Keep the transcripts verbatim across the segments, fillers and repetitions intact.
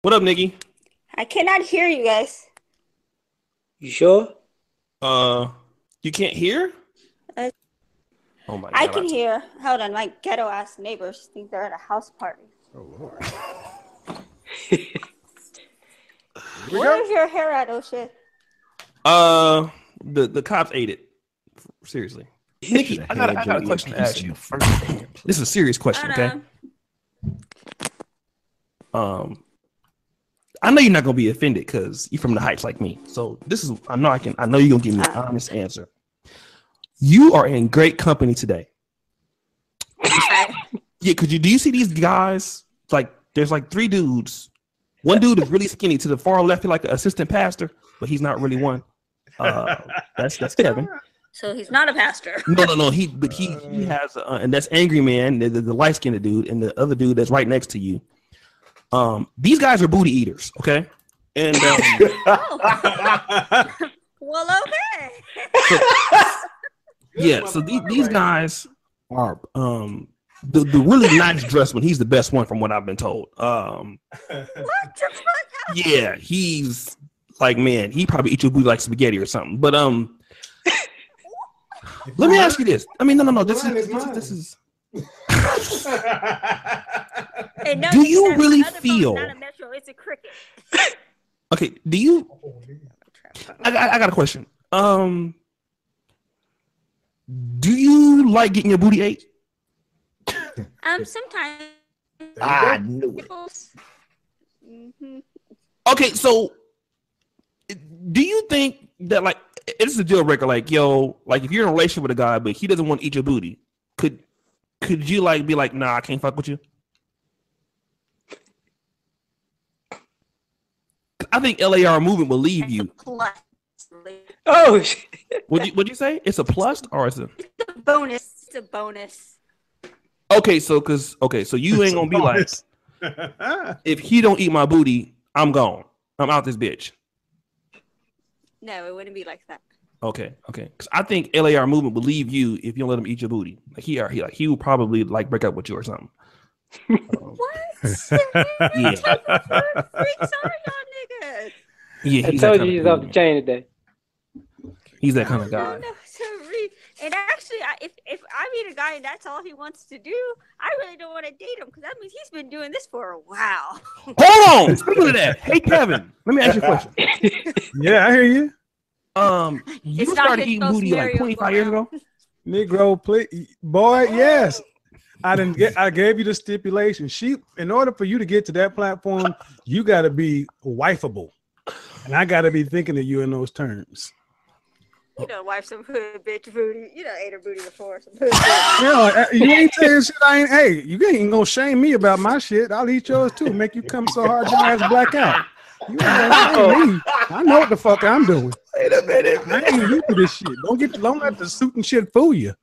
What up, Nikki? I cannot hear you guys. You sure? Uh, you can't hear? Uh, oh my god! I can hear. Hold on, my ghetto ass neighbors think they're at a house party. Oh Lord. Where's your hair at, oh shit? Uh, the the cops ate it. Seriously, Nikki, I got I got a question to ask you. This is a serious question, okay? Um, I know you're not gonna be offended because you're from the Heights like me. So this is I know I can I know you're gonna give me an honest answer. You are in great company today. Yeah, could you do you see these guys? Like, there's like three dudes. One dude is really skinny to the far left, like an assistant pastor, but he's not really one. Uh, that's that's Kevin. So he's not a pastor. No, no, no. He, but he, he has, uh, and that's Angry Man, the, the, the light skinned dude, and the other dude that's right next to you. Um, these guys are booty eaters, okay? And um, oh. Well, okay. So, yeah, so these, these guys are um the, the really nice dressed one. He's the best one from what I've been told. Um, what the fuck? Yeah, he's like, man, he probably eat your booty like spaghetti or something. But um, let me ask you this. I mean, no, no, no. This is this is. This is hey, no, do you really feel? Not a metro, it's a cricket. Okay. Do you? I, I, I got a question. Um, do you like getting your booty ate? Um, sometimes. I knew it. Mm-hmm. Okay, so do you think that like it's a deal breaker? Like, yo, like if you're in a relationship with a guy, but he doesn't want to eat your booty, could could you like be like, nah, I can't fuck with you? I think L A R movement will leave you. Oh, shit. Would you would you say it's a plus or is it? It's a bonus. It's a bonus. Okay, so cause okay, so you ain't gonna be like, if he don't eat my booty, I'm gone. I'm out this bitch. No, it wouldn't be like that. Okay, okay. Because I think L A R movement will leave you if you don't let him eat your booty. Like he, he like he will probably like break up with you or something. Um, what? Yeah. Freaks are y'all niggas? Yeah, I he's told that you he's kind off the chain today. He's that kind of guy. No, no, sorry. And actually, I, if if I meet a guy and that's all he wants to do, I really don't want to date him because that means he's been doing this for a while. Hold on. Speaking of that, hey Kevin, let me ask you a question. Yeah, I hear you. Um, you It's started eating booty like twenty-five years ago. Negro, please, boy. Yes, I didn't get. I gave you the stipulation. She, in order for you to get to that platform, you got to be wifeable, and I got to be thinking of you in those terms. You know, wife some hood bitch booty. You know, ate her booty before. Some hood You know, you ain't saying shit. I ain't. Hey, you ain't gonna shame me about my shit. I'll eat yours too. Make you come so hard your ass black out. You ain't gonna me. I know what the fuck I'm doing. Wait a minute. I ain't used to this shit. Don't get. Don't let the suit and shit fool you.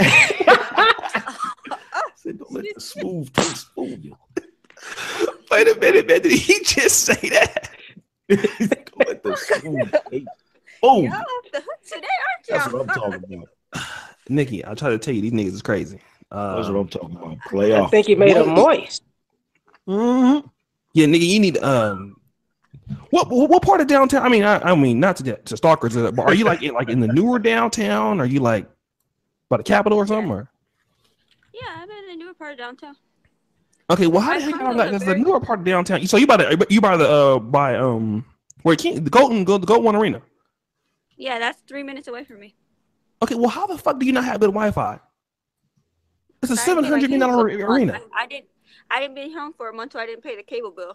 Don't let the smooth taste fool you. Wait a minute, man. Did he just say that? Don't let the smooth taste. Oh, y'all off the hook today, aren't y'all? That's what I'm talking about. Nikki, I'll try to tell you, these niggas is crazy. Uh, That's what I'm talking about. Play off. I think he made him moist. Mm-hmm. Yeah, nigga, you need um. What what, what part of downtown? I mean, I, I mean, not to to stalkers, uh, but are you like in, like in the newer downtown? Are you like by the Capitol or something? Or? Yeah, I'm in the newer part of downtown. Okay, well, how the heck y'all like? Because the newer part of downtown. So you by the you by the uh by um where King the Golden go the Gold One Arena. Yeah, that's three minutes away from me. Okay, well, how the fuck do you not have good Wi-Fi? It's a seven hundred million dollar arena. I, I didn't. I didn't be home for a month, so I didn't pay the cable bill.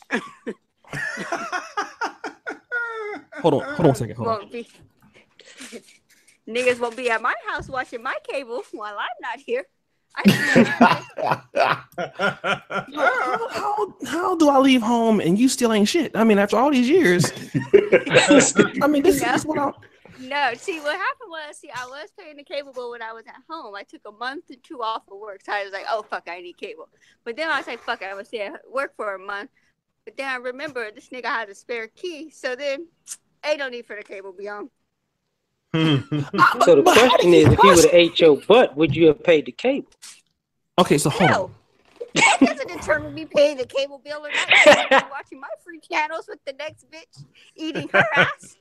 Hold on, hold on a second. Hold won't on. Be, niggas won't be at my house watching my cable while I'm not here. I how, how how do I leave home and you still ain't shit? I mean, after all these years. I mean, this no. is what I'm. No, see, what happened was, see, I was paying the cable bill when I was at home. I took a month or two off of work, so I was like, oh, fuck, I need cable. But then I was like, fuck, I was at work for a month. But then I remember this nigga had a spare key, so then ain't no need for the cable beyond. So the question is, if you would have ate your butt, would you have paid the cable? Okay, so hold no. on. That doesn't determine me paying the cable bill or not watching my channels with the next bitch eating her ass.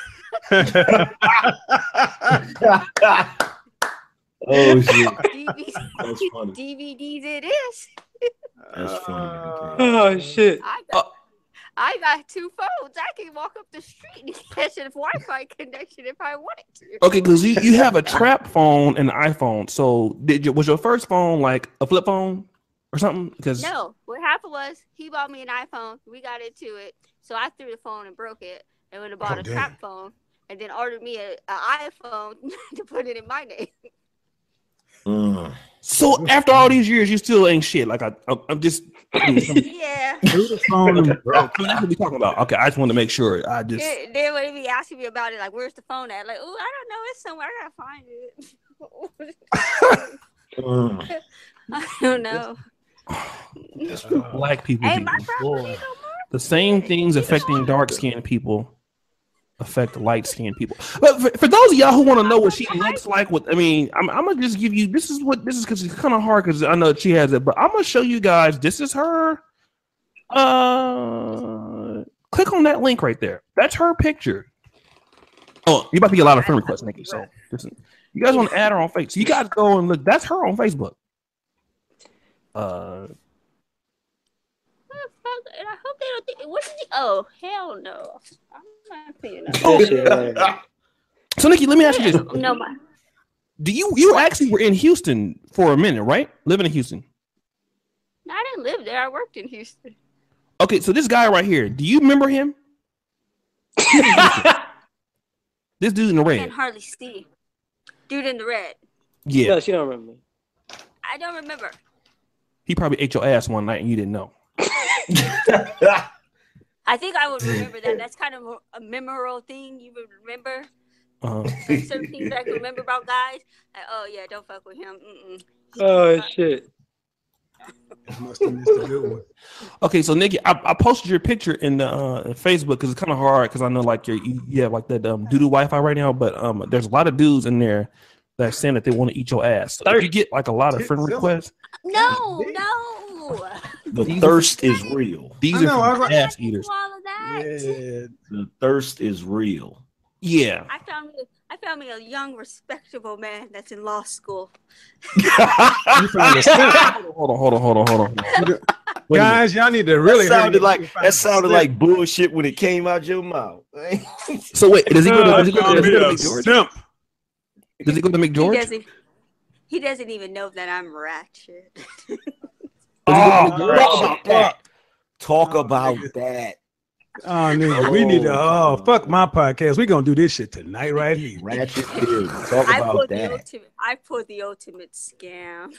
Oh shit. D V Ds, That's funny. D V Ds it is. That's funny. Oh shit. I got, I got two phones. I can walk up the street and catch a Wi-Fi connection if I wanted to. Okay, because you, you have a trap phone and an iPhone. So did you, was your first phone like a flip phone or something? Because No, what happened was he bought me an iPhone. We got into it, so I threw the phone and broke it, and would have bought Oh, a damn. trap phone, and then ordered me a, a iPhone to put it in my name. Mm. so after all these years, you still ain't shit. Like I, I'm I'm just. Yeah. Threw the phone and Okay. broke. I mean, that's what we talking about. Okay, I just want to make sure. I just Then, then when he be asking me about it, like, where's the phone at? Like, oh, I don't know. It's somewhere. I gotta find it. Mm. I don't know. that's what black people Hey, do. my property no more. The same things affecting dark skinned people affect light skinned people. But for, for those of y'all who want to know what she looks like, what I mean, I'm, I'm gonna just give you this is what this is because it's kind of hard because I know she has it, but I'm gonna show you guys. This is her. Uh, click on that link right there. That's her picture. Oh, you about to get a lot of friend requests, Nikki. So listen, you guys want to add her on Facebook? So you guys go and look. That's her on Facebook. Uh. And I hope they don't think. What did you? Oh, hell no! I'm not cleaning up. That shit, uh, So Nikki, let me ask you this: No, my. Do you you actually were in Houston for a minute, right? Living in Houston. I didn't live there. I worked in Houston. Okay, so this guy right here, do you remember him? This dude in the I red. can't hardly see. Dude in the red. Yeah, no, she don't remember. I don't remember. he probably ate your ass one night and you didn't know. I think I would remember that. That's kind of a memorable thing you would remember. Uh-huh. Like certain things I can remember about guys. Like, oh yeah, don't fuck with him. Mm-mm. Oh shit. Must have missed a good one. Okay, so Nikki, I, I posted your picture in the uh, Facebook because it's kind of hard because I know like you're, you you have like that um, doo-doo Wi-Fi right now, but um, there's a lot of dudes in there that are saying that they want to eat your ass. So if you get like a lot of friend requests, No, no. The These thirst is real. these I know, are I from was- ass Do eaters. all of that. Yeah. The thirst is real. Yeah. I found me. I found me a young, respectable man that's in law school. You found a simp. Hold on, hold on, hold on, hold on. Hold on. Wait a minute. Guys, y'all need to really that hurry sounded up like and find that a sounded simp. like bullshit when it came out your mouth. So wait, does he go to, Uh, does he go to, does he go to be a McGeorge? simp. Does he go to He McGeorge? doesn't. He doesn't even know that I'm ratchet. Oh, Does he go to talk McGeorge? about that. Talk Oh, about nigga. that. Oh, nigga, we need to. Oh, Oh, fuck my podcast. We gonna do this shit tonight, right here. Ratchet theory. Talk I about pulled the that. ultimate. I pulled the ultimate scam.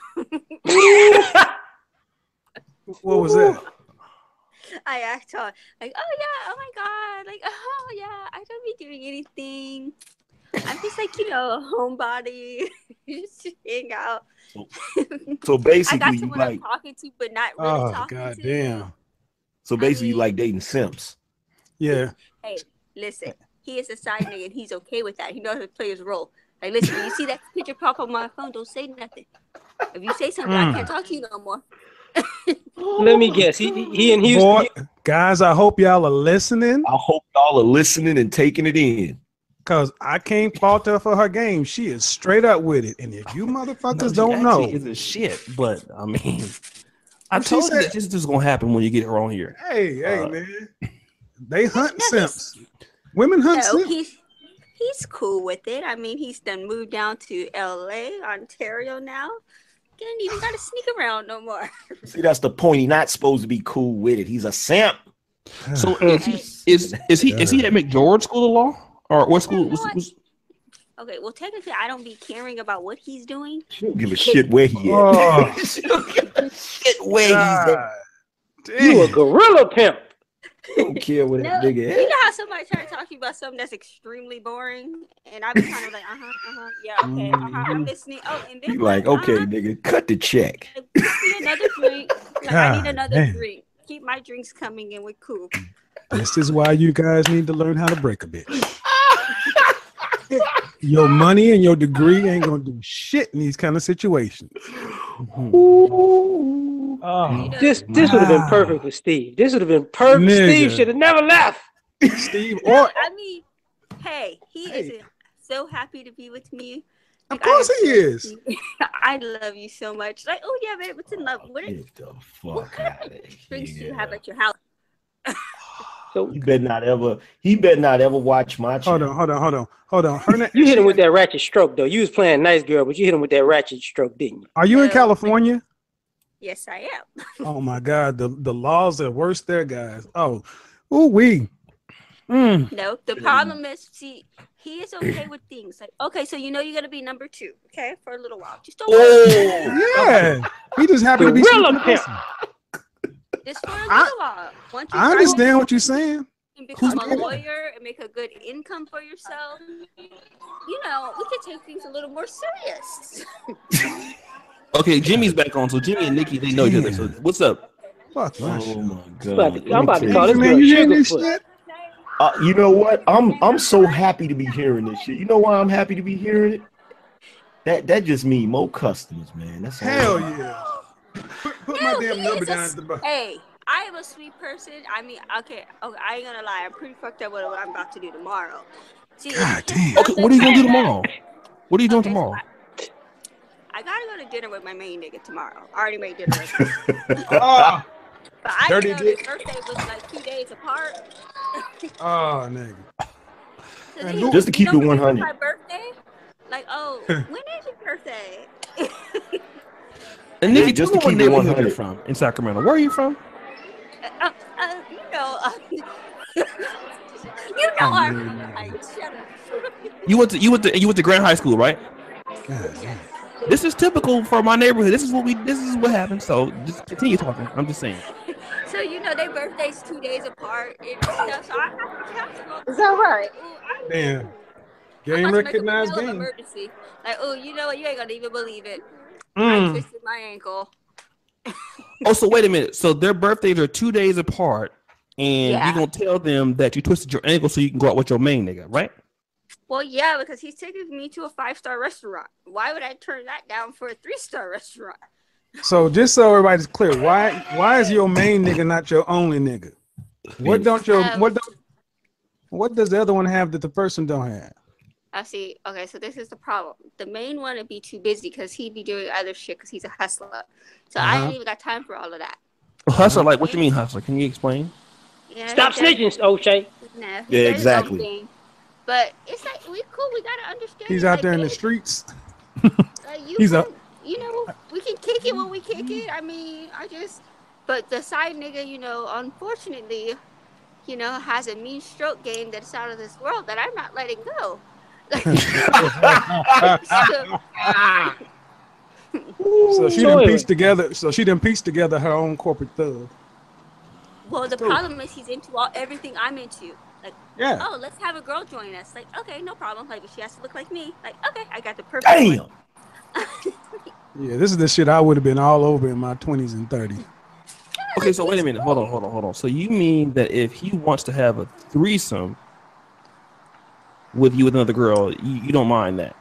What was that? I act on like, oh yeah, oh my god, like, oh yeah, I don't be doing anything. I'm just like, you know, a homebody, just hang out. So I got basically, you someone like I'm talking to, but not really Oh, talking god to. damn. so basically you mean- like dating simps. Yeah. Hey, listen, he is a side nigga, and he's okay with that. He knows how to play his role. Like, listen, when you see that picture pop on my phone, don't say nothing. If you say something, Mm. I can't talk to you no more. Let me guess. He he in Houston. Boy, guys, I hope y'all are listening I hope y'all are listening and taking it in. because I can't fault her for her game. She is straight up with it. And if you motherfuckers she don't know, actually isn't shit, but I mean, I What she told you said? that this is gonna happen when you get her on here. hey, hey, Uh, man, they hunt simps. Women hunt No, simps. he's he's cool with it. I mean, he's done moved down to L A, Ontario now. Didn't even gotta sneak around no more. See, that's the point. He's not supposed to be cool with it. He's a simp. So is he is is he is he at McGeorge School of Law or what school? You know Was, what? was, Okay, well, technically, I don't be caring about what he's doing. She don't give a shit where he at. Oh. She don't give a shit where he's at. God You a damn. gorilla pimp. Don't care where that No, nigga you at. know how somebody try to talk to you about something that's extremely boring, and I be kind of like, uh huh, uh huh, yeah, okay, uh huh, I'm listening. Oh, and then You like, what? okay, Uh-huh. nigga, cut the check. Like, give me another drink. Like, I need God another damn. drink. Keep my drinks coming in with cool. This is why you guys need to learn how to break a bitch. Your money and your degree ain't gonna do shit in these kind of situations. Ooh. Oh, This this would have been wow. perfect for Steve. This would have been perfect. Nigga. Steve should have never left. Steve, No, or I mean, hey, he Hey. is so happy to be with me. of Like, I course am he so is. happy. I love you so much. Like, oh yeah, babe, what's in love? What, Get the what fuck kind out of of drinks do you have here. at your house? So He better not ever. He better not ever watch my Hold channel. on, hold on, hold on, hold on. Her na- you hit him with that ratchet stroke, though. You was playing nice girl, but you hit him with that ratchet stroke, didn't you? Are you in No. California? Yes, I am. Oh my God, the the laws are worse there, guys. Oh, ooh wee. Mm. No, the problem is, see, he is okay with things like, okay, so you know you're gonna be number two, okay, for a little while. Just don't worry. Oh, Yeah, he just happy to be Gorilla sleeping with pimp. us. Just for a I- little while. Once you I start understand what you're saying. and become Who's a that? lawyer and make a good income for yourself, you know, we could take things a little more serious. Okay, Jimmy's back on. So Jimmy and Nikki, they know each other. So what's up? Fuck my shit. oh my I'm about god! to, I'm about to call Hey, this man, girl you hearing this Sugarfoot. shit? Uh, you know what? I'm I'm so happy to be hearing this shit. You know why I'm happy to be hearing it? That that just means more customers, man. That's all. Hell yeah. Put, put my No, damn he number is a down s- at the bottom. Hey, I am a sweet person. I mean, okay, okay, I ain't gonna lie. I'm pretty fucked up with what I'm about to do tomorrow. See, God it's damn. Okay, what are you gonna do tomorrow? What are you doing Okay, so tomorrow? I, I gotta go to dinner with my main nigga tomorrow. I already made dinner with him. Oh, But I Dirty didn't know his dick. birthday was like two days apart. oh, nigga. So Man, he- who- Just to keep you know it when one it's hundred. my birthday? Like, oh, when is your birthday? And Nikki, Just just to what keep it neighborhood you're one hundred. from in Sacramento. Where are you from? uh, uh, you know, uh, you know I'm from the Heights. Shut up. You went to you went to you went to Grand High School, right? God damn. This is typical for my neighborhood. This is what we. This is what happens. So just continue talking. I'm just saying. So you know their birthdays two days apart and stuff. So I have to cancel. Is that right? Ooh, I- Damn. I'm Game about to make a recognized battle of game. emergency. Like, oh, you know what? You ain't gonna even believe it. I Mm. twisted my ankle. Oh, so wait a minute. So their birthdays are two days apart, and Yeah. you're gonna tell them that you twisted your ankle so you can go out with your main nigga, right? Well, yeah, because he's taking me to a five star restaurant. Why would I turn that down for a three star restaurant? So just so everybody's clear, why why is your main nigga not your only nigga? What don't your Um, what don't what does the other one have that the first one don't have? I see. Okay, so this is the problem. The main one would be too busy because he'd be doing other shit because he's a hustler. So I Uh-huh. ain't even got time for all of that. Hustler, like what you mean hustler? Can you explain? You know, Stop he does- snitching, O'Shea. No, he Yeah, does his own exactly. thing. But it's like we cool. We gotta understand. He's that, out like, there in the babe, streets. like, you he's can, out- You know, we can kick it when we kick it. I mean, I just. But the side nigga, you know, unfortunately, you know, has a mean stroke game that's out of this world that I'm not letting go. So, So she So done anyway. pieced together. So she done pieced together her own corporate thug. well, the problem is he's into all everything I'm into. Like, Yeah. oh, let's have a girl join us. Like, okay, no problem. Like, but she has to look like me. Like, okay, I got the perfect one. Damn. Yeah. This is the shit I would have been all over in my twenties and thirties. Okay, so wait a minute. Hold on, hold on, hold on. So you mean that if he wants to have a threesome with you with another girl, you, you don't mind that?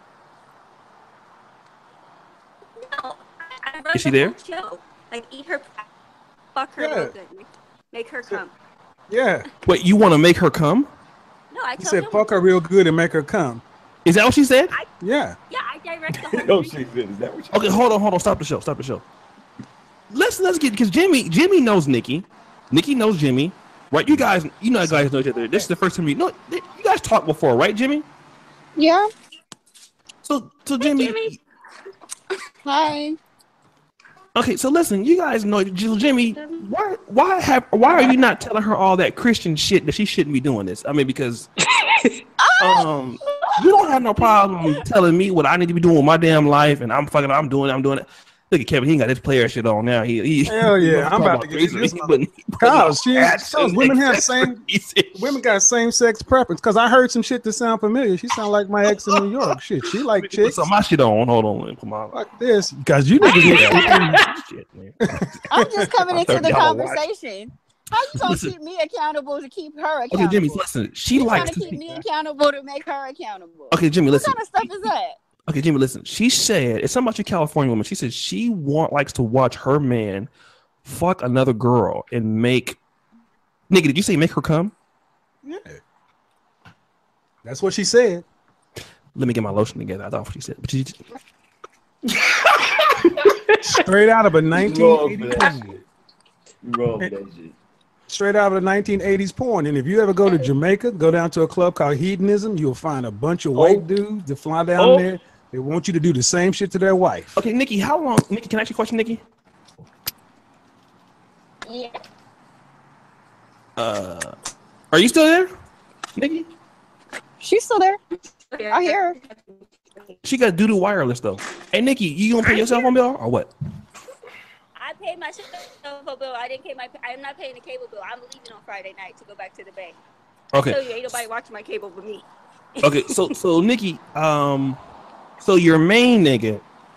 No, I run Is she the there? whole show. Like, eat her, fuck her Yeah. real good, make, make her come. Yeah. Wait, you want to make her come? No, I He told said him. fuck her real good and make her come. Is that what she said? Yeah. Yeah, I direct the whole No thing. shit. Is that what you Okay, hold on, hold on. Stop the show. Stop the show. Let's let's get because Jimmy Jimmy knows Nikki. Nikki knows Jimmy. Right? You guys, you know, you guys know each other. This is the first time you know. You guys talked before, right, Jimmy? Yeah. So, so Jimmy. Jimmy. Hi. Okay, so listen, you guys know Jimmy. Why, why have, why are you not telling her all that Christian shit that she shouldn't be doing this? I mean, because um, you don't have no problem telling me what I need to be doing with my damn life, and I'm fucking, I'm doing, it, I'm doing it. Look at Kevin, he ain't got his player shit on now. He, he Hell he yeah, wants I'm talk about to get threesome. this He mother- putting- he putting Cause she, ads cause and women have same accessories. women got same sex preference. Cause I heard some shit that sound familiar. She sound like my ex in New York. Shit, she like Put chicks. some of my shit on. Hold on, let me put my Fuck this, cause you niggas. shit, man. I'm just coming into the thirty dollars watch. conversation. How you gonna Listen. keep me accountable to keep her accountable? Okay, Jimmy, listen. She you trying likes to to keep me accountable to make her accountable. Okay, Jimmy, What listen. kind of stuff is that? Okay, Jimmy, listen. She said it's something about your California woman. She said she want likes to watch her man fuck another girl and make. Nigga, did you say make her come? Yeah. That's what she said. Let me get my lotion together. I thought what she said, but she. Straight out of a nineteen eighties. Wrong with that shit. Straight out of the nineteen eighties porn. And if you ever go to Jamaica, go down to a club called Hedonism, you'll find a bunch of white Oh. dudes that fly down Oh. there. They want you to do the same shit to their wife. Okay, Nikki, how long? Nikki, can I ask you a question, Nikki? Yeah. Uh, are you still there, Nikki? She's still there. I hear her. She got doo doo wireless though. Hey, Nikki, you gonna pay your cell phone bill or what? I paid my cell phone bill. I didn't pay my. I'm not paying the cable bill. I'm leaving on Friday night to go back to the Bay. I Okay. tell you, ain't nobody watching my cable but me. Okay, so so Nikki, um, so your main nigga,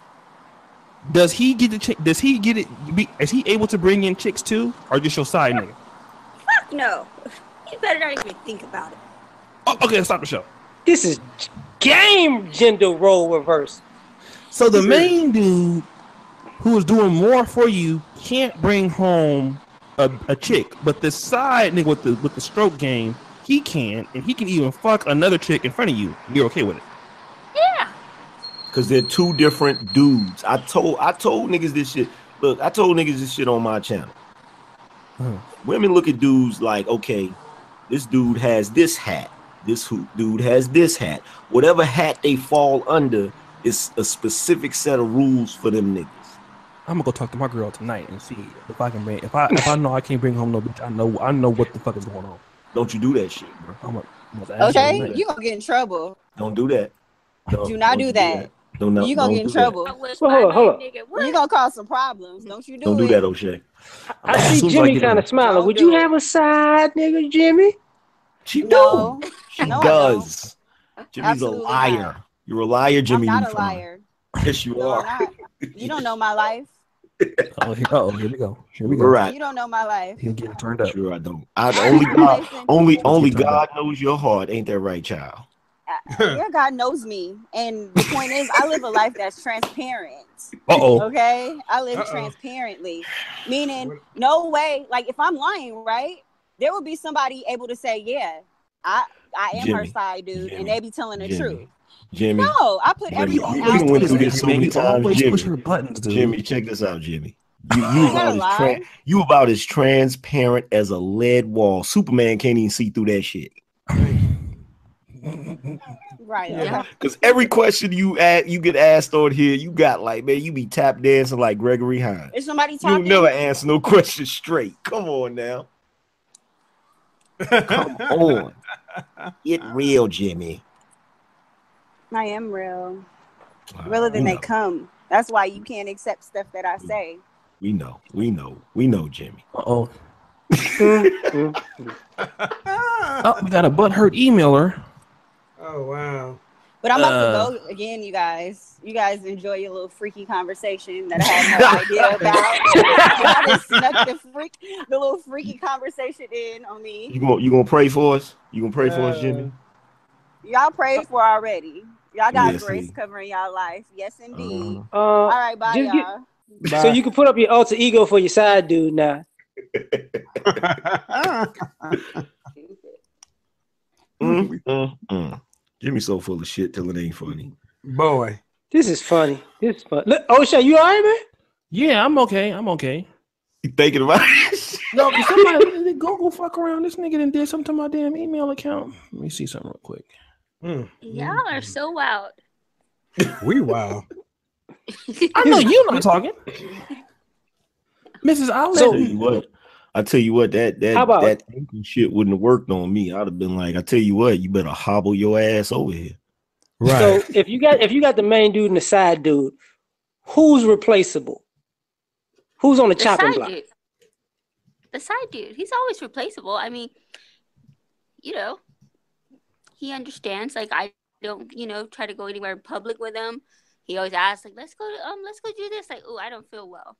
does he get the chick? Does he get it? Be, is he able to bring in chicks too, or just your side nigga? Fuck no. You better not even think about it. Oh, okay, stop the show. This is game gender role reverse. So the main dude who is doing more for you can't bring home a, a chick, but the side nigga with the with the stroke game, he can, and he can even fuck another chick in front of you. You're okay with it? Yeah. Cause they're two different dudes. I told I told niggas this shit. Look, I told niggas this shit on my channel. Huh. Women look at dudes like, okay, this dude has this hat. This who dude has this hat. Whatever hat they fall under is a specific set of rules for them niggas. I'm gonna go talk to my girl tonight and see if I can bring. If I if I know I can't bring home no bitch, I know I know what the fuck is going on. Don't you do that shit, bro. I'm gonna, I'm gonna ask her Okay, tonight. you gonna get in trouble. Don't do that. Don't- Do not don't do that. Don't, no, You gonna don't get in do that. trouble. I wish Well, my hold on, hold main on. nigga would. You gonna cause some problems. Don't you do Don't it. do that, O'Shea. I As see soon as I Jimmy get kind in- of smiling. Don't Would do you it. have a side nigga, Jimmy? She No, do. She no, I does. Jimmy's Absolutely a liar. not. You're a liar, Jimmy. I'm not a Neutron. liar. Yes, you No, are. I'm not. You don't know my life. Oh, here, oh, here we go. Here we go. Right. You don't know my life. He'll get it turned up. Sure, I don't. I only God, Listen, only Let's only get turned God knows your heart. Ain't that right, child? your God knows me, and the point is, I live a life that's transparent. Uh oh. Okay, I live Uh-oh. transparently, meaning no way. Like if I'm lying, right, there will be somebody able to say, "Yeah, I I am her Jimmy, side dude," Jimmy, and they be telling the Jimmy, truth. Jimmy, No, I put Jimmy, everything you out done went through there. this so many You times, always Jimmy. push her buttons, dude. Jimmy, check this out, Jimmy. You you I about gotta as tran lie. you about as transparent as a lead wall. Superman can't even see through that shit. Right. Yeah. Okay. Because every question you ask, you get asked on here, you got like, man, you be tap dancing like Gregory Hines. Is somebody You talking? never answer no question straight. Come on now. Come on. Get real, Jimmy. I am real. Wow, Realer than we they know. come. That's why you can't accept stuff that I say. We know. We know. We know, Jimmy. Uh oh. Oh, we got a butthurt emailer. Oh wow. But I'm about Uh. to go again, you guys. You guys enjoy your little freaky conversation that I had no idea about. Y'all just snuck the freak, the little freaky conversation in on me. You gonna you gonna pray for us? You gonna pray for us, Jimmy? Y'all prayed for already. Y'all got Yes, grace see. covering y'all life. Yes, indeed. Uh, All Uh, right, bye, just get- y'all. so you can put up your alter ego for your side dude now. mm, mm, mm. Jimmy's so full of shit till it ain't funny. Boy. This is funny. This is fun. Look, O'Shea, you all right, man? Yeah, I'm okay. I'm okay. You thinking about it? No, can somebody go go fuck around. This nigga done did something to my damn email account. Let me see something real quick. Mm. Y'all are so wild. We wow. I know you're not talking, Missus I Outlet. tell you what. I tell you what, that that How about- that ankle shit wouldn't have worked on me. I'd have been like, I tell you what, you better hobble your ass over here. Right. So if you got if you got the main dude and the side dude, who's replaceable? Who's on the, The chopping side block? dude. The side dude. He's always replaceable. I mean, you know, he understands. Like I don't, you know, try to go anywhere in public with him. He always asks, like, let's go to, um, let's go do this. Like, oh, I don't feel well.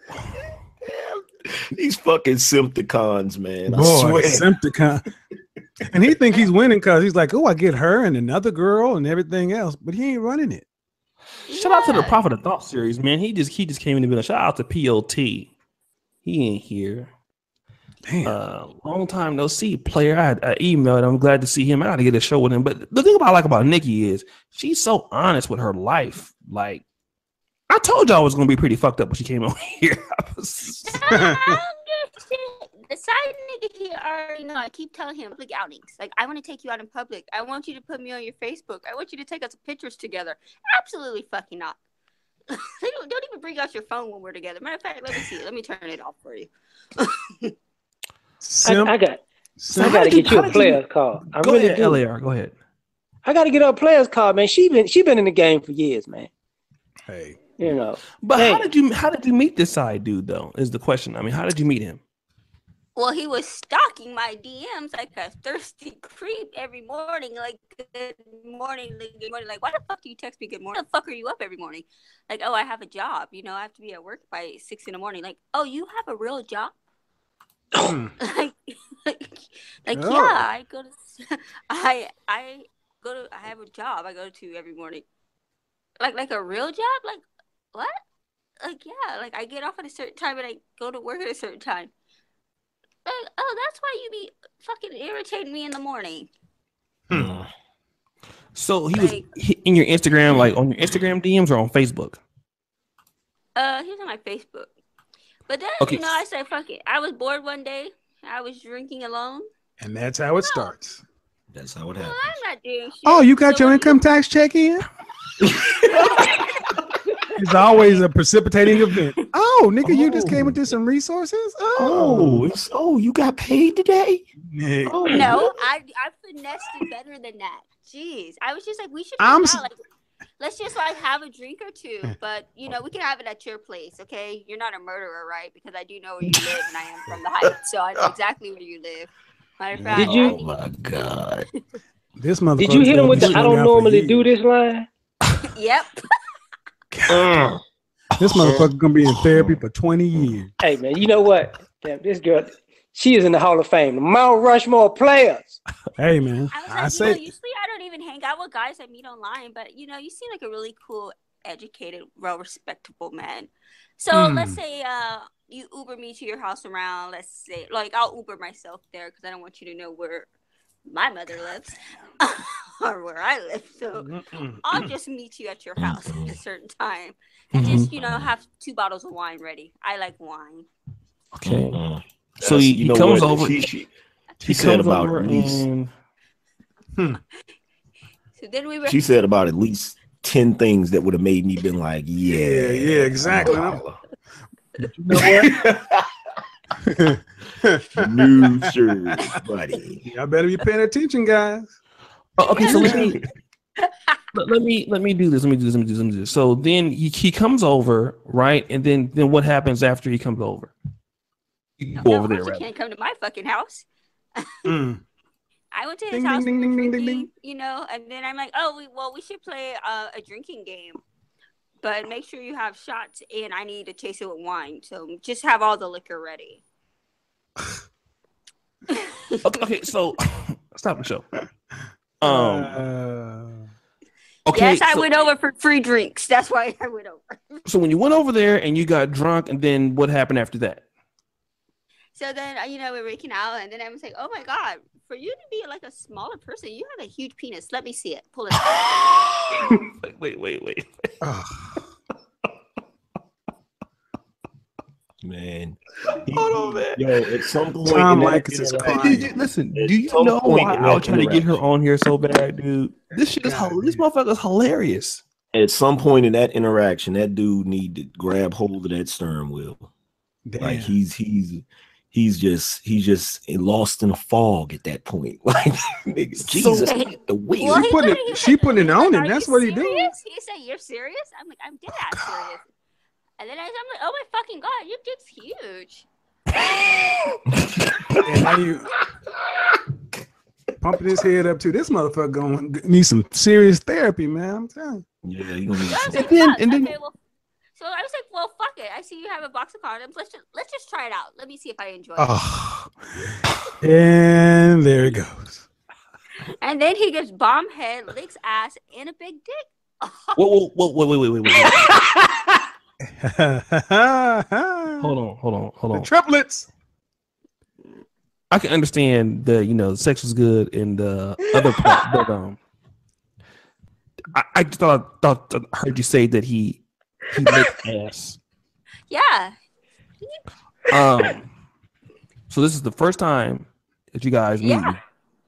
These fucking Sympticons, man. I Boy, swear. Sympticon. And he think he's winning because he's like, oh, I get her and another girl and everything else, but he ain't running it. Shout out to the Prophet of Thought series, man. He just he just came in the middle. Shout out to P O T. He ain't here. Damn. Uh, long time no see, player. I, I emailed. I'm glad to see him. I got to get a show with him. But the thing about I like about Nikki is she's so honest with her life. Like I told y'all I was gonna be pretty fucked up when she came over here. I was... The side nigga here already know. I keep telling him public outings. Like I want to take you out in public. I want you to put me on your Facebook. I want you to take us pictures together. Absolutely fucking not. they don't, don't even bring out your phone when we're together. Matter of fact, let me see. Let me turn it off for you. I, I got. So I got to get you a player's card. I go really ahead, do. L A R. Go ahead. I got to get her a player's card, man. She been she been in the game for years, man. Hey, you know. But hey. how did you how did you meet this side dude though? Is the question. I mean, how did you meet him? Well, he was stalking my D Ms like a thirsty creep every morning. Like, good morning, good morning. Like, why the fuck do you text me good morning? Why the fuck are you up every morning? Like, oh, I have a job. You know, I have to be at work by six in the morning. Like, oh, you have a real job? like, like, like Oh. yeah, I go to, I, I go to, I have a job I go to every morning. Like, like a real job? Like, what? Like, yeah, like I get off at a certain time and I go to work at a certain time. Like, oh, that's why you be fucking irritating me in the morning. Hmm. So he was Like- he- in your Instagram, like on your Instagram D Ms or on Facebook? Uh, he's on my Facebook. But then, Okay. you know, I said, fuck it. I was bored one day. I was drinking alone. and that's how it starts. That's how it Well, happens. I'm not doing shit. Oh, you got So your what income tax check in? It's always a precipitating event. Oh, nigga, you just came into some resources? Oh, Oh. it's, oh, you got paid today? Nigga. Oh, No, I I finessed it better than that. Jeez, I was just like, we should. I'm I'm s- out. Like, let's just like have a drink or two, but you know, we can have it at your place, okay? You're not a murderer, right? Because I do know where you live, and I am from the Heights, so I know exactly where you live. Matter of fact, Did you- I Oh need- my God. This motherfucker. Did you hit him with the I don't normally do this line? Yep. Mm. This motherfucker gonna be in therapy for twenty years. Hey man, you know what? Damn, this girl, she is in the Hall of Fame. The Mount Rushmore players. Hey man, I was I like, say you know, usually I don't even hang out with guys I meet online, but you know, you seem like a really cool, educated, well respectable man. So Hmm. let's say uh you Uber me to your house around, let's say like I'll Uber myself there because I don't want you to know where my mother lives or where I live. So I'll just meet you at your house at a certain time and just, you know, have two bottles of wine ready. I like wine. Okay. Mm-mm. So That's- he, you he know comes what? over. She, she, he she said comes about over at least. and So then we were She said about at least ten things that would have made me been like, yeah, Yeah, yeah, exactly. I'll- you know what? New shirt, buddy. Y'all better be paying attention, guys. Oh, okay, so let me let, let me let me do this. Let me do this. Let me do this. Let me do this. So then he, he comes over, right? And then then what happens after he comes over? You go no, over there, you right? can't come to my fucking house. Mm. I went to his Ding, house, ding, we were ding, ding, ding, drinking, ding. you know, and then I'm like, oh, we, well, we should play uh, a drinking game, but make sure you have shots, and I need to chase it with wine, so just have all the liquor ready. Okay, okay, so stop the show. Um. Uh, Okay. yes, I so, went over for free drinks. That's why I went over. so when you went over there and you got drunk, and then what happened after that? So then, uh, you know, we're making out, and then I was like, oh my God, for you to be like a smaller person, you have a huge penis. Let me see it. Pull it out. Wait, wait, wait, wait. oh. Man. Hold on, man. Yo, at some point, Tom in that Likas is interaction- crying. Did you, listen, At do you some know point why in I that was trying to get her interaction- on here so bad, dude? This shit is God, hel- this dude. motherfucker's hilarious. At some point in that interaction, that dude need to grab hold of that stern wheel. Damn. Like he's he's he's just he's just lost in a fog at that point. Like nigga, Jesus, get the wheel. Well, She he putting it- literally- she he putting it was on like, him. "Are That's you what he doing." serious?" He said, "You're serious?" I'm like, "I'm dead ass serious." And then I, I'm like, "Oh my fucking God, your dick's huge." And now you pumping his head up too. This motherfucker gonna need some serious therapy, man. I'm telling you. Yeah, you gonna need So I was some- like, then- "Fuck, and then- okay, well," so I was like, "Well, fuck it. I see you have a box of condoms. Let's just let's just try it out. Let me see if I enjoy it. Oh. And there it goes. And then he gets bomb head, licks ass, and a big dick. Whoa, whoa, whoa, wait, wait, wait, wait, wait. Hold on, hold on, hold The on. triplets. I can understand the you know sex was good and the other part, but um, I, I just thought thought I heard you say that he he licked ass. Yeah. Um, so this is the first time that you guys meet. Yeah.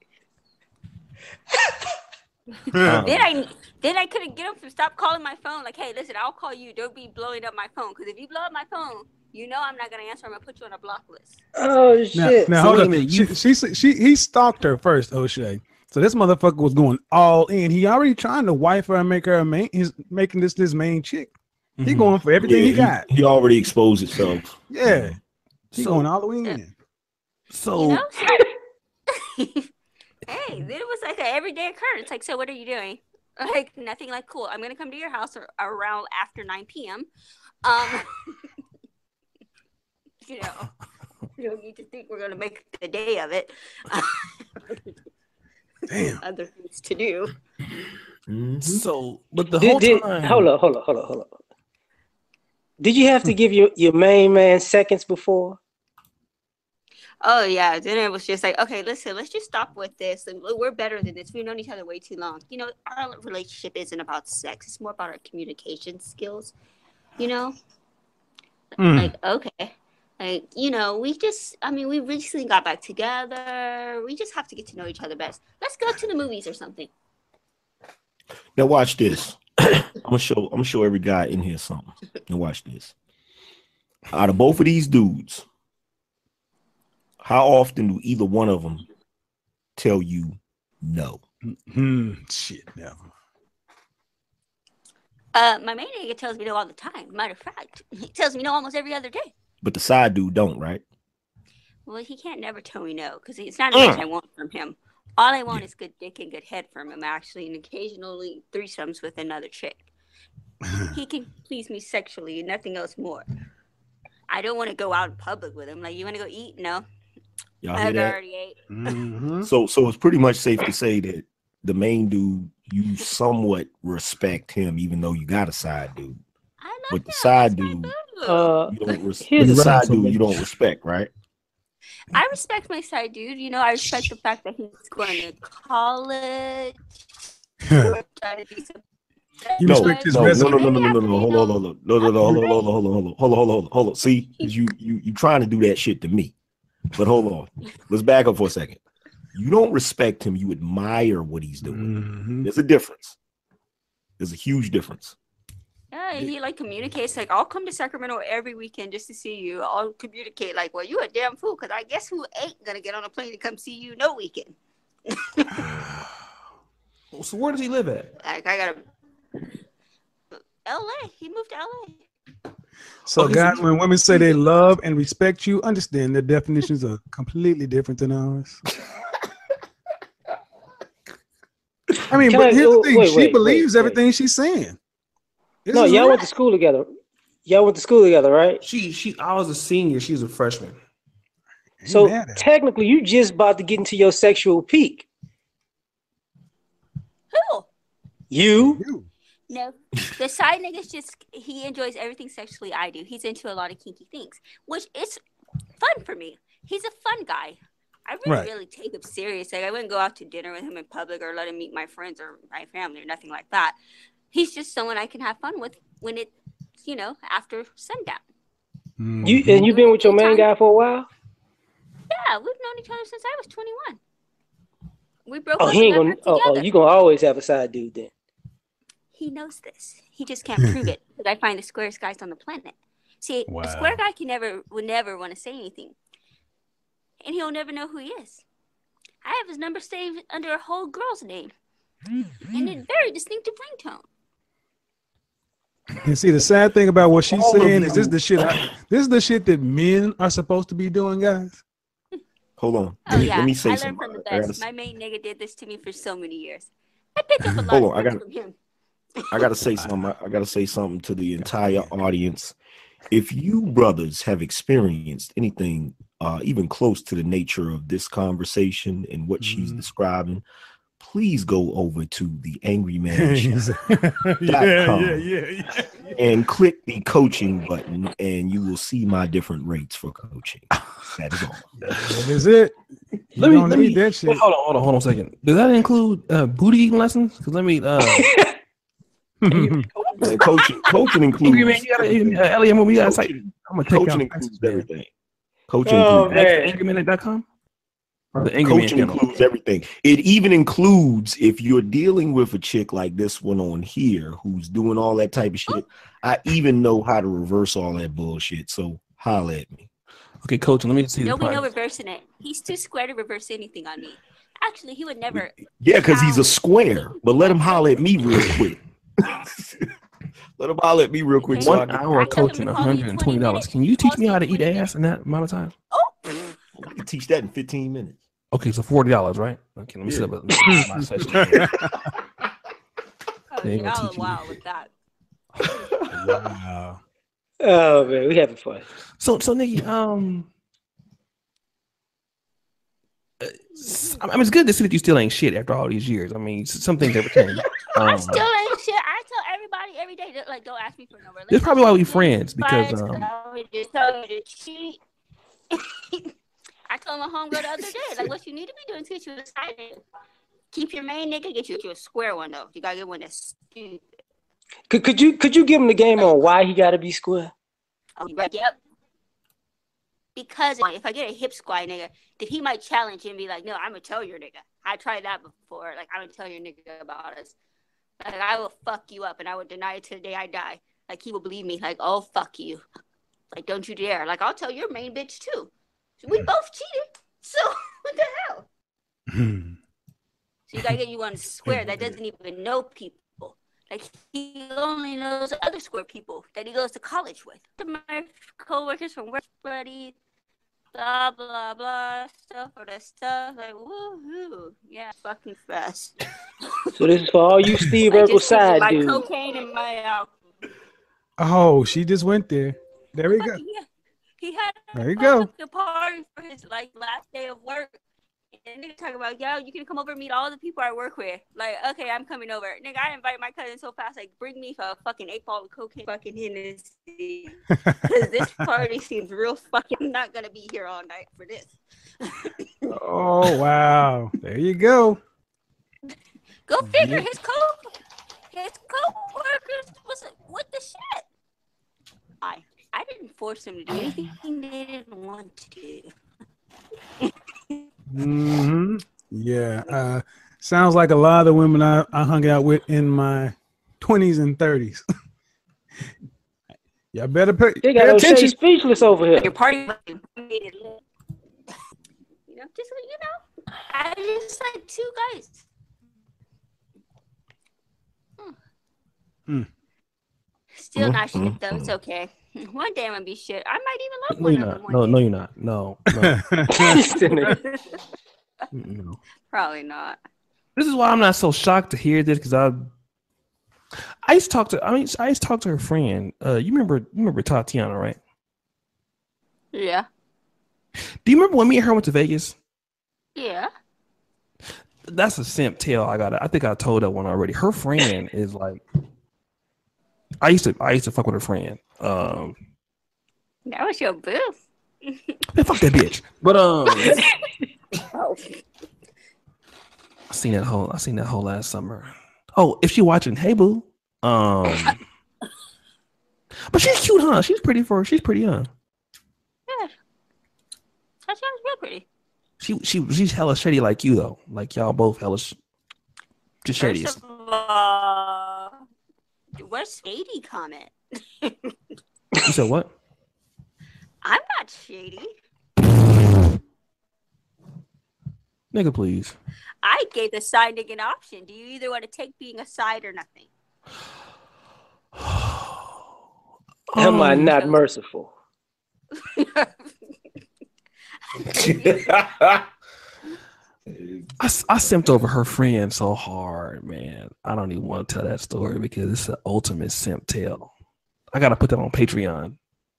Um, Then I then I couldn't get him to stop calling my phone. Like, hey, listen, I'll call you. Don't be blowing up my phone. Because if you blow up my phone, you know I'm not gonna answer. I'm gonna put you on a block list. Oh Now, shit! now So hold wait a on. minute, She, you- she she he stalked her first, O'Shea. So this motherfucker was going all in. He already trying to wife her and make her a main. He's making this this main chick. He mhm. going for everything he got. he already exposed himself. Yeah, he So- going all the way in. So You know? So, hey, then it was like an everyday occurrence. Like, so what are you doing? Like, nothing. Like, cool. I'm gonna come to your house ar- around after nine p.m. Um, you know, you don't need to think we're gonna make the day of it. Damn. Other things to do. Mhm. so, but the Did, whole did, time. hold up, hold up, hold up, hold up. Did you have to give your, your main man seconds before? Oh yeah, then it was just like, okay, listen, let's just stop with this, and we're better than this. We've known each other way too long. You know, our relationship isn't about sex; it's more about our communication skills. You know, Mm. like okay, like you know, we just, I mean, we recently got back together. We just have to get to know each other best. Let's go to the movies or something. Now watch this. I'm gonna show. I'm gonna show every guy in here something. Now watch this. Out of both of these dudes, how often do either one of them tell you no? Hmm. Shit. No. Uh, my main nigga tells me no all the time. Matter of fact, he tells me no almost every other day. But the side dude don't, right? Well, he can't never tell me no because it's not as much Mm. I want from him. All I want is good dick and good head from him, actually, and occasionally threesomes with another chick. He can please me sexually and nothing else more. I don't want to go out in public with him. Like, you want to go eat? No. Y'all hear I've that? already ate. Mhm. So, so it's pretty much safe to say that the main dude, you somewhat respect him, even though you got a side dude. I love But the him. side That's my dude, boo. Uh, you don't. Res- Here's but the the side thing. dude, you don't respect, right? I respect my side dude. You know, I respect the fact that he's going to college. We're trying to do some- You No, respect his no, no, resume. no, no, no, no, no, no. Hold on, hold on, no, no, no, hold on, hold on, hold on, hold on, hold on, hold on, hold on. See, 'cause you, you, you trying to do that shit to me. But hold on, let's back up for a second. You don't respect him. You admire what he's doing. Mhm. There's a difference. There's a huge difference. Yeah, he like communicates like, I'll come to Sacramento every weekend just to see you. I'll communicate like, well, you a damn fool because I guess who ain't gonna get on a plane to come see you no weekend. So where does he live at? Like I gotta L A. He moved to L A. So, Okay, so guys, you- when women say they love and respect you, understand their definitions are completely different than ours. I mean, Can but I- here's the oh, thing: wait, she wait, believes wait, everything she's saying. This no, is y'all real. went to school together. Y'all went to school together, right? She she I was a senior, she's a freshman. Ain't So mad at her. technically, you just about to get into your sexual peak. Who? You, You. No. The side nigga's just he enjoys everything sexually I do. He's into a lot of kinky things, which is fun for me. He's a fun guy. I really, Right. really take him serious. Like I wouldn't go out to dinner with him in public or let him meet my friends or my family or nothing like that. He's just someone I can have fun with when it's, you know, after sundown. you, Mhm. and you've been with your main guy for a while. Yeah, we've known each other since I was twenty-one. We broke Oh, up he ain't and gonna. got back Oh, oh, together. you gonna always have a side dude then. He knows this. He just can't prove it because I find the squarest guys on the planet. See, Wow. a square guy can never would never want to say anything, and he'll never know who he is. I have his number saved under a whole girl's name in a very distinctive ringtone. And see, the sad thing about what she's All of saying is this you- the shit. I, this is the shit that men are supposed to be doing, guys. Hold on. Oh Let me, yeah, let me say I learned something. from the I gotta, best. My main nigga did this to me for so many years. I picked up a lot Hold of on, I things gotta- from him. I gotta say something. I, I gotta say something to the entire audience. if you brothers have experienced anything uh, even close to the nature of this conversation and what Mm-hmm. she's describing, please go over to the Angry Man Show yeah, com. yeah, yeah, yeah. and click the coaching button, and you will see my different rates for coaching. That is all. That is it. You Let me don't let need me that shit. hold on, hold on, hold on a second. Does that include uh, booty eating lessons? Because let me. Uh, And coaching, coaching Angry Man, includes you gotta, uh, Elliot, we gotta say, coaching, I'm gonna take coaching you includes everything. Coaching Oh, includes man. angry man dot com or the Angry Man Coaching channel. includes everything. It even includes if you're dealing with a chick like this one on here who's doing all that type of shit. I even know how to reverse all that bullshit. So holla at me. Okay, coach, let me see No, the we know price. reversing it. He's too square to reverse anything on me. Actually, he would never. Yeah, because he's a square. But let him holler at me real quick. Let him holler at me real quick. so I One can- hour I of tell him coaching, to one call me hundred and twenty dollars. twenty Can you teach minutes, me how to calls eat me twenty ass in that amount of time? Oh, I can teach that in fifteen minutes. Okay, so forty dollars, right? Okay, let me Yeah. set up my session. here. oh They ain't gonna y'all teach you. wow with that. Wow. Oh man, we having fun. So, so Nikki, um, uh, I mean, it's good to see that you still ain't shit after all these years. I mean, s- some things never change. I Um, still ain't shit. I tell everybody every day that like don't ask me for no relationship. That's probably why we friends, because, advice, um, I would just tell you to cheat. I told my homegirl the other day, like what you need to be doing is get you excited. Keep your main nigga, get you a square one though. You gotta get one that's stupid. Could could you could you give him the game on why he got to be square? Oh, right, yep. Because if I get a hip squat nigga, then he might challenge and be like, no, I'm gonna tell your nigga. I tried that before. Like, I'm gonna tell your nigga about us. Like, I will fuck you up and I would deny it to the day I die. Like, he will believe me. Like, oh, fuck you. Like, don't you dare. Like, I'll tell your main bitch too. We both cheated. So, what the hell? So, you gotta get you one square that doesn't even know people. Like, he only knows other square people that he goes to college with. My co-workers from work buddies, blah, blah, blah, stuff for that stuff. Like, woohoo. Yeah, fucking fast. So this is for all you Steve Like, Urkel just give me side my dudes. cocaine and my alcohol. Oh, she just went there. There we go. Fucking, yeah. He had There you go. a party for his like last day of work. And nigga talk about, yo, you can come over and meet all the people I work with. Like, okay, I'm coming over. Nigga, I invite my cousin so fast, like, bring me a fucking eight ball of cocaine fucking Hennessy. Because this party seems real fucking not gonna be here all night for this. Oh wow. There you go. Go figure, his co his co-workers was what the shit. I I didn't force him to do anything they didn't want to do. hmm Yeah. Uh, sounds like a lot of the women I, I hung out with in my twenties and thirties. Y'all better pay, They pay got O'Shea attention. speechless over here. Your party made it lit. You know, just you know, I just like two guys. Hmm. Hmm. Still not Mm, shit though. It's okay. One day I'm gonna be shit. I might even love no, one you're of them. not. One No, day. no, you're not. No, no, no. Probably not. This is why I'm not so shocked to hear this, because I, I used to talk to. I mean, I used to talk to her friend. Uh, you remember? You remember Tatiana, right? Yeah. Do you remember when me and her went to Vegas? Yeah. That's a simp tale. I got. I think I told that one already. Her friend is like. I used to. I used to fuck with her friend. Um, That was your boo. man, fuck that bitch. But um, Oh. I seen that whole. I seen that whole last summer. Oh, if she watching, hey boo. Um, but she's cute, huh? She's pretty for. She's pretty young. Yeah. Tatiana's real pretty. She she she's hella shady like you though. Like y'all both hella sh- just shady. First of all, where's shady comment? You said what? I'm not shady. Nigga, please. I gave the side nigga an option. Do you either want to take being a side or nothing? Am I Um, not merciful? I, s- I simped over her friend so hard, man. I don't even want to tell that story because it's the ultimate simp tale. I gotta put that on Patreon.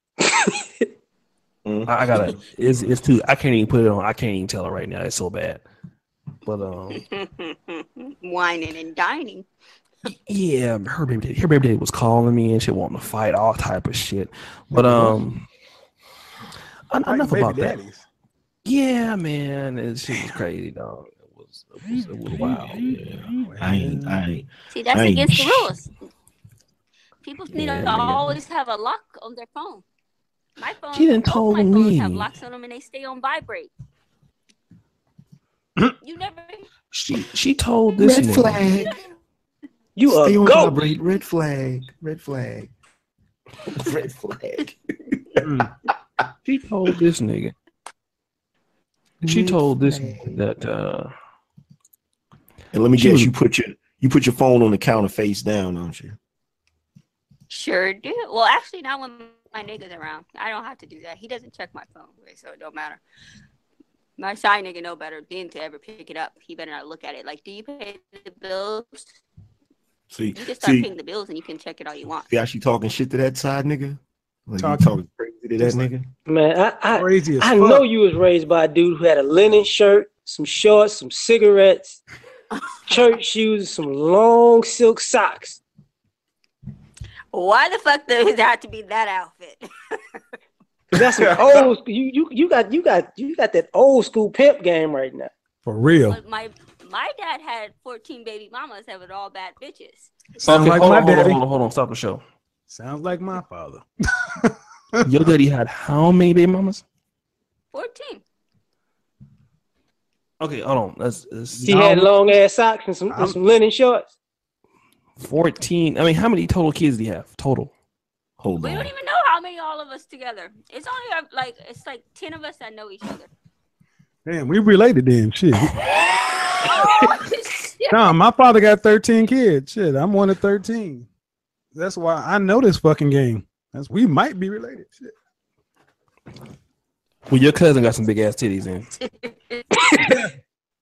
Mm. I, I gotta. It's it's too. I can't even put it on. I can't even tell her right now. It's so bad. But um, Whining and dining. yeah, her baby daddy, her baby daddy was calling me and she wanting to fight all type of shit. But um, en- Like enough baby about that. daddies. Yeah, man, it shit was crazy, dog. It was it was, it was wild. Yeah. I ain't, I ain't. See, that's I ain't- against the rules. People need Yeah, to man. always have a lock on their phone. My phone, She done both told my phones have me. locks on them and they stay on vibrate. You never. She she told this Red nigga. flag. You Stay a on goat. vibrate. Red flag. Red flag. Red flag. Mm. She told this nigga. She Red told this flag. nigga that uh And let me She guess, was- you put your you put your phone on the counter face down, don't you? Sure do. Well, actually, not when my nigga's around. I don't have to do that. He doesn't check my phone, so it don't matter. My side nigga know better than to ever pick it up. He better not look at it. Like, do you pay the bills? See, You can start see, paying the bills and you can check it all you want. see how she talking shit to that side nigga? Like Talking- you talking crazy to that Just like- nigga? Man, I I, Crazy as I fuck. know you was raised by a dude who had a linen shirt, some shorts, some cigarettes, church shoes, some long silk socks. Why the fuck does it have to be that outfit? That's some old school. You you you got you got you got that old school pimp game right now. For real. But my my dad had fourteen baby mamas that were all bad bitches. Sounds okay, like hold my on, hold on, daddy. hold on, hold on, stop the show. Sounds like my father. Your daddy had how many baby mamas? fourteen. Okay, hold on. That's, that's He had long ass socks and some, I'm- and some linen shorts. fourteen. I mean, how many total kids do you have? Total. Hold We on. don't even know how many all of us together. It's only uh, like it's like ten of us that know each other. Damn, we related then. Shit. Oh, shit. Nah, my father got thirteen kids. Shit, I'm one of thirteen. That's why I know this fucking game. That's we might be related. Shit. Well, your cousin got some big ass titties in.